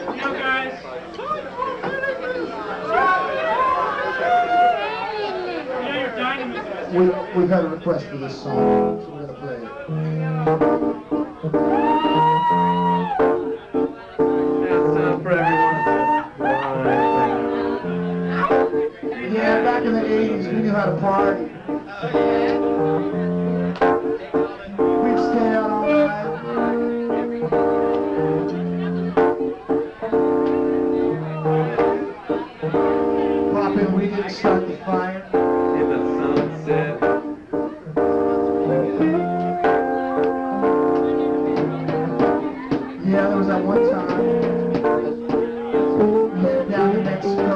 We've had a request for this song, so we're going to play it. That's for everyone. Yeah, back in the 80s, we knew how to party. We'd stay out all night. Pop in weed and start the fire. In the sunset. Yeah, there was that one time we headed down to Mexico.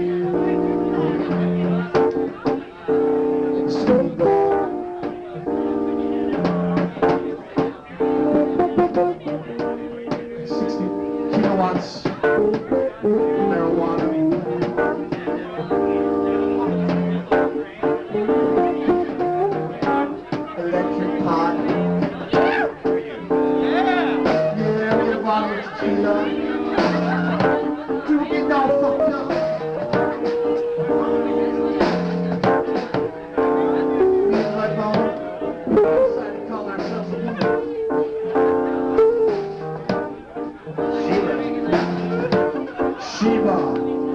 Steamboat. 60 kilowatts marijuana. Electric pot. Yeah, we had a bottle of tequila. We were getting all fucked up. Me and Mudbone decided to call ourselves a woman. Shiva.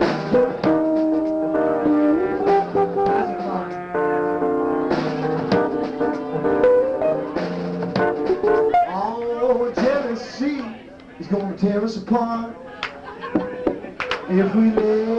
Oh, jealousy is gonna tear us apart if we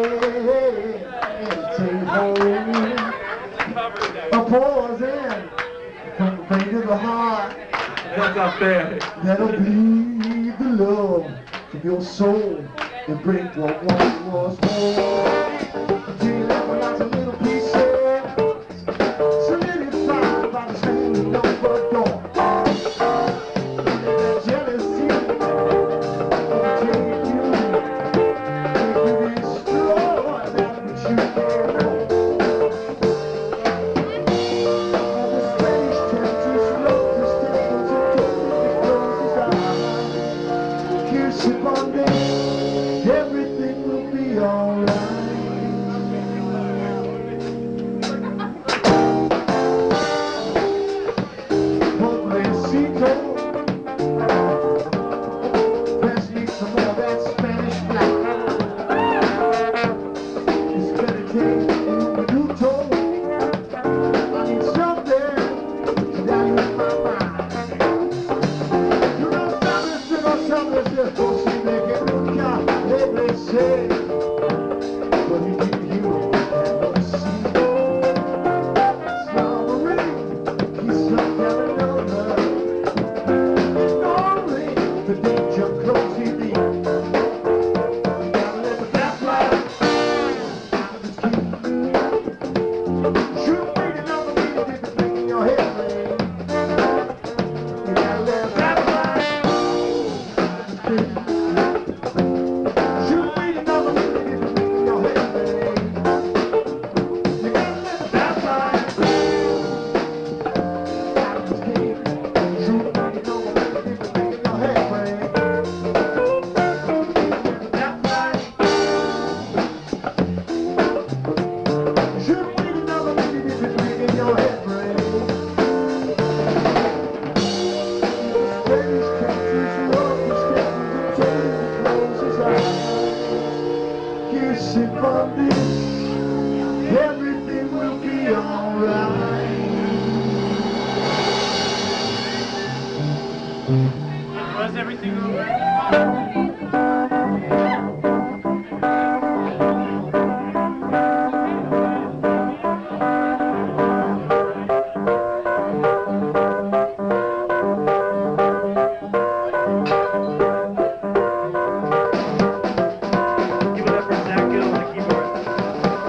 meditate home. A poison from the brain to the heart. That's up there. That'll bleed the love from your soul and break what once was whole. Until you left without a little piece of solidified by the standing of a door. That jealousy will take you, make you destroy that which you can't hold. The Spanish temptress loves the stains of death. He closes eyes, kiss upon them, everything will be alright. Pobrecito, let's need some more of that Spanish black. It's gonna take you a new toe. I need something to dilute my mind. You know something, por si me quedo ya, le besé. But you didn't hear it, and no see. Slumbering, he's not having no love. Ignoring the danger close he leaves. You gotta let the fast light out of his key. Should wait another minute if it's making your head ring. You gotta let the fast light out of his key. Should wait another minute if it's making your head ring. You gotta let the fast light out of his key. Should wait another minute if it's making your head ring. That light. Should wait another minute if it's making your head ring. Spanish captures love the sketches until he closes his eyes. Kiss him on this, everything will be alright. Was everything alright? Give it up for Zach Gill on the keyboard.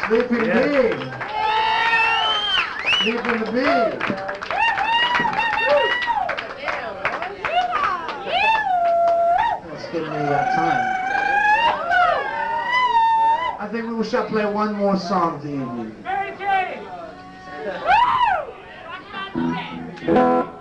Sleeping Bee. Sleeping the Bee. Let's give me time. I think we shall play one more song to evening. Mary Kay! Woo!